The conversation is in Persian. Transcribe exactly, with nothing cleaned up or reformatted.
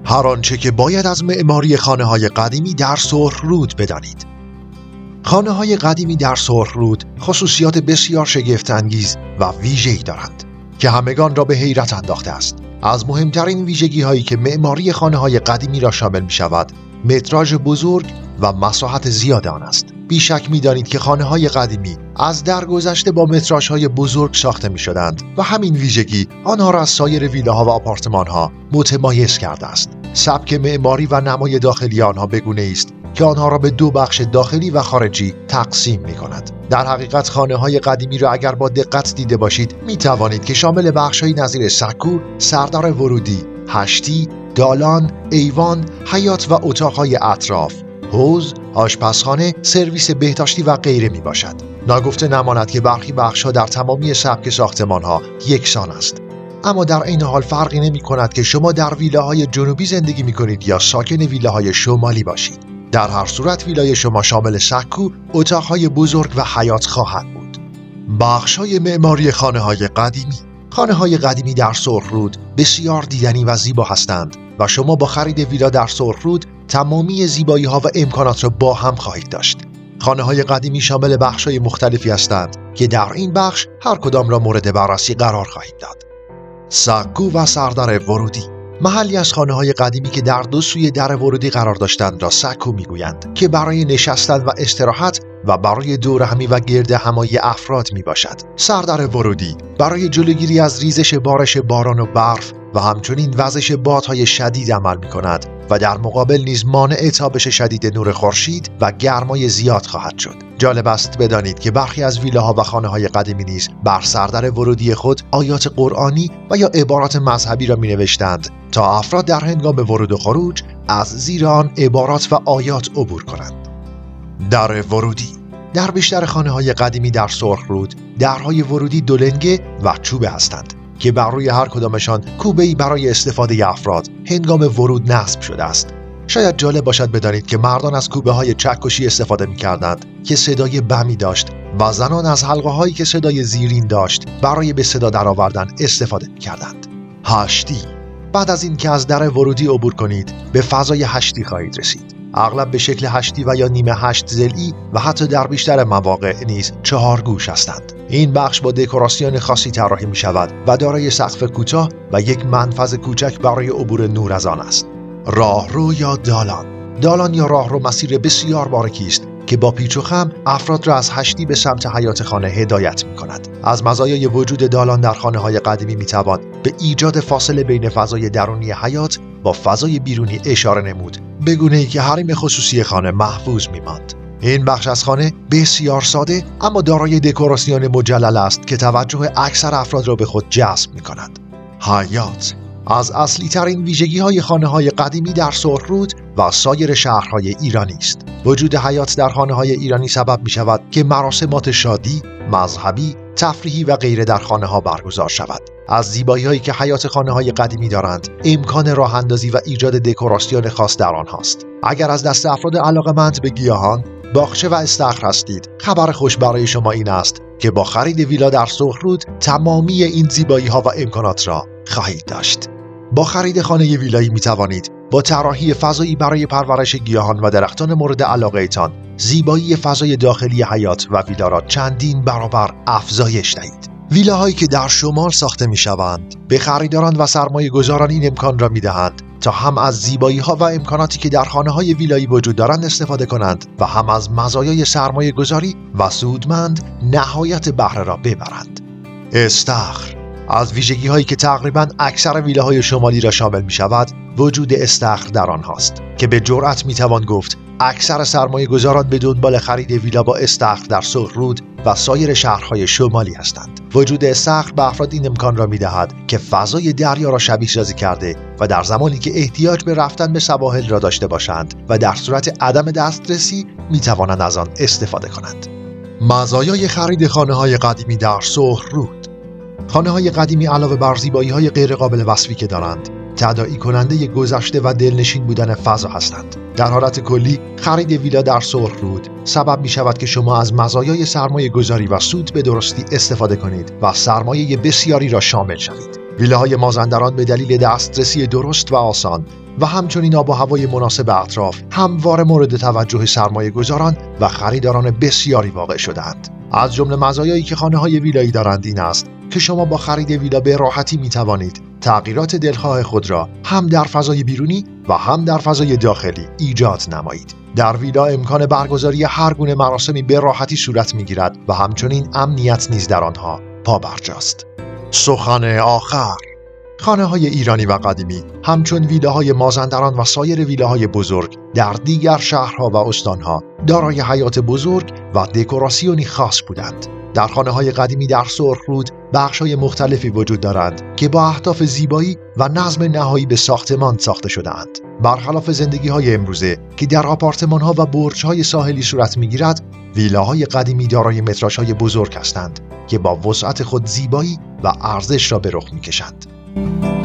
هر آنچه که باید از معماری خانه‌های قدیمی در سرخرود بدانید. خانه‌های قدیمی در سرخرود خصوصیات بسیار شگفت‌انگیز و ویژه‌ای دارند که همگان را به حیرت انداخته است. از مهمترین ویژگی‌هایی که معماری خانه‌های قدیمی را شامل می‌شود، متراژ بزرگ و مساحت زیاد آن است. بیشک می‌دانید که خانه‌های قدیمی از درگذشته با متراژهای بزرگ ساخته می‌شدند و همین ویژگی آنها را از سایر ویلاها و آپارتمان‌ها متمایز کرده است. سبک معماری و نمای داخلی آنها بگونه است که آنها را به دو بخش داخلی و خارجی تقسیم می‌کند. در حقیقت خانه‌های قدیمی را اگر با دقت دیده باشید می‌توانید که شامل بخش‌هایی نظیر سکو، سردار ورودی، هشتی، دالان، ایوان، حیاط و اتاق‌های اطراف، حوض، آشپزخانه، سرویس بهداشتی و غیره می باشد. ناگفته نماند که برخی بخش‌ها در تمامی سبک ساختمان‌ها یکسان است. اما در این حال فرقی نمی کند که شما در ویلاهای جنوبی زندگی می کنید یا ساکن ویلاهای شمالی باشید. در هر صورت ویلای شما شامل سکو، اتاق‌های بزرگ و حیاط خواهد بود. بخش‌های معماری خانه‌های قدیمی. خانه‌های قدیمی در سرخرود بسیار دیدنی و زیبا هستند و شما با خرید ویلا در سرخرود تمامی زیبایی‌ها و امکانات را با هم خواهید داشت. خانه‌های قدیمی شامل بخش‌های مختلفی هستند که در این بخش هر کدام را مورد بررسی قرار خواهیم داد. سکو و سردر ورودی. محلی از خانه‌های قدیمی که در دو سوی در ورودی قرار داشتند را سکو می‌گویند که برای نشستن و استراحت و برای دور همی و گرد همایی افراد می باشد. سردر ورودی برای جلوگیری از ریزش بارش باران و برف و همچنین وزش بادهای شدید عمل می کند و در مقابل نیز مانع تابش شدید نور خورشید و گرمای زیاد خواهد شد. جالب است بدانید که برخی از ویلاها و خانه‌های قدیمی نیز بر سردر ورودی خود آیات قرآنی و یا عبارات مذهبی را می نوشتند تا افراد در هنگام ورود و خروج از زیر آن عبارات و آیات عبور کنند. در ورودی. در بیشتر خانه‌های قدیمی در سرخرود درهای ورودی دولنگه و چوبه هستند که بر روی هر کدامشان کوبه‌ای برای استفاده افراد هنگام ورود نصب شده است. شاید جالب باشد بدانید که مردان از کوبه‌های چکشی استفاده می‌کردند که صدای بمی داشت و زنان از حلقه‌هایی که صدای زیرین داشت برای به صدا درآوردن استفاده می‌کردند. هشتی. بعد از اینکه از در ورودی عبور کنید به فضای هشتی خواهید رسید. اغلب به شکل هشتی و یا نیمه هشت ضلعی و حتی در بیشتر مواقع نیز چهار گوش هستند. این بخش با دکوراسیون خاصی طراحی می شود و دارای سقف کوتاه و یک منفذ کوچک برای عبور نور از آن است. راهرو یا دالان. دالان یا راهرو مسیر بسیار باریکی است که با پیچ و خم افراد را از هشتی به سمت حیاط خانه هدایت می کند. از مزایای وجود دالان در خانه‌های قدیمی می توان به ایجاد فاصله بین فضای درونی حیاط با فضای بیرونی اشاره نمود، به گونه‌ای که حریم خصوصی خانه محفوظ می‌ماند. این بخش از خانه بسیار ساده اما دارای دکوراسیون مجلل است که توجه اکثر افراد را به خود جذب می‌کند. حیاط از اصلی ترین ویژگی‌های خانه‌های قدیمی در سرخرود و سایر شهرهای ایرانی است. وجود حیاط در خانه‌های ایرانی سبب می‌شود که مراسمات شادی، مذهبی، تفریحی و غیره در خانه‌ها برگزار شود. از زیبایی‌هایی که حیاط خانه‌های قدیمی دارند، امکان راه‌اندازی و ایجاد دکوراسیون خاص در آنهاست. اگر از دست افراد علاقه‌مند به گیاهان، باغچه و استخر هستید، خبر خوش برای شما این است که با خرید ویلا در سرخرود تمامی این زیبایی‌ها و امکانات را خواهید داشت. با خرید خانه ویلایی می‌توانید با طراحی فضایی برای پرورش گیاهان و درختان مورد علاقه‌تان زیبایی فضای داخلی حیاط و ویلا را چندین برابر افزایش دهید. ویلاهایی که در شمال ساخته می‌شوند به خریداران و سرمایه‌گذاران این امکان را می‌دهند تا هم از زیبایی‌ها و امکاناتی که در خانه‌های ویلایی وجود دارند استفاده کنند و هم از مزایای سرمایه‌گذاری و سودمند نهایت بهره را ببرند. استخر از ویژگی‌هایی که تقریباً اکثر ویلاهای شمالی را شامل می‌شود، وجود استخر در آنهاست که به جرأت می‌توان گفت اکثر سرمایه‌گذاران به دنبال خرید ویلا با استخر در سرخرود و سایر شهرهای شمالی هستند. وجود استخر به افراد این امکان را می‌دهد که فضای دریا را شبیه سازی کرده و در زمانی که احتیاج به رفتن به سواحل را داشته باشند و در صورت عدم دسترسی می‌توانند از آن استفاده کنند. مزایای خرید خانه‌های قدیمی در سرخرود. خانه‌های قدیمی علاوه بر زیبایی‌های غیرقابل وصفی که دارند، تداعی کننده گذشته و دلنشین بودن فضا هستند. در حالت کلی خرید ویلا در سرخرود سبب می شود که شما از مزایای سرمایه گذاری و سود به درستی استفاده کنید و سرمایه بسیاری را شامل شوید. ویلاهای مازندران به دلیل دسترسی درست و آسان و همچنین آب و هوای مناسب اطراف همواره مورد توجه سرمایه گذاران و خریداران بسیاری واقع شدند. از جمله مزایایی که خانه‌های ویلایی دارند این است که شما با خرید ویلا به راحتی می توانید تغییرات دلخواه خود را هم در فضای بیرونی و هم در فضای داخلی ایجاد نمایید. در ویلا امکان برگزاری هر گونه مراسمی به راحتی صورت می‌گیرد و همچنین امنیت نیز در آنها پابرجاست. سخن آخر: خانه‌های ایرانی و قدیمی همچون ویلاهای مازندران و سایر ویلاهای بزرگ در دیگر شهرها و استانها دارای حیات بزرگ و دکوراسیونی خاص بودند. در خانه‌های قدیمی در سرخرود بخش‌های مختلفی وجود دارند که با اهداف زیبایی و نظم نهایی به ساختمان ساخته شده‌اند. برخلاف زندگی‌های امروزه که در آپارتمان‌ها و برج‌های ساحلی صورت می‌گیرد، ویلاهای قدیمی دارای متراژهای بزرگ هستند که با وسعت خود زیبایی و ارزش را به رخ می‌کشند.